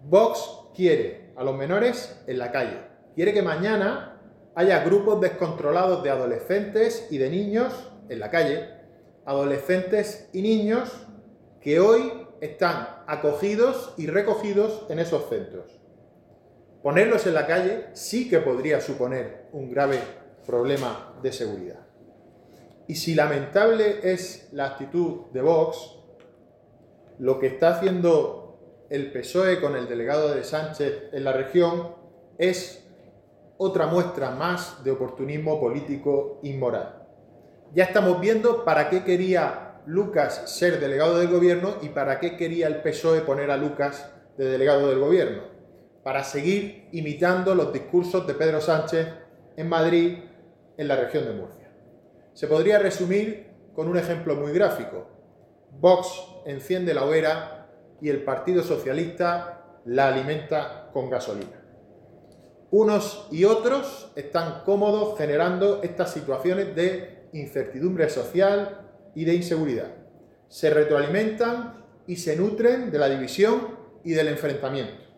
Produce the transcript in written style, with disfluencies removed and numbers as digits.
Vox quiere a los menores en la calle. Quiere que mañana haya grupos descontrolados de adolescentes y de niños en la calle. Adolescentes y niños que hoy están acogidos y recogidos en esos centros. Ponerlos en la calle sí que podría suponer un grave problema de seguridad. Y si lamentable es la actitud de Vox, lo que está haciendo el PSOE con el delegado de Sánchez en la región es otra muestra más de oportunismo político inmoral. Ya estamos viendo para qué quería Lucas ser delegado del gobierno y para qué quería el PSOE poner a Lucas de delegado del gobierno. Para seguir imitando los discursos de Pedro Sánchez en Madrid, en la región de Murcia. Se podría resumir con un ejemplo muy gráfico. Vox enciende la hoguera y el Partido Socialista la alimenta con gasolina. Unos y otros están cómodos generando estas situaciones de incertidumbre social y de inseguridad. Se retroalimentan y se nutren de la división y del enfrentamiento.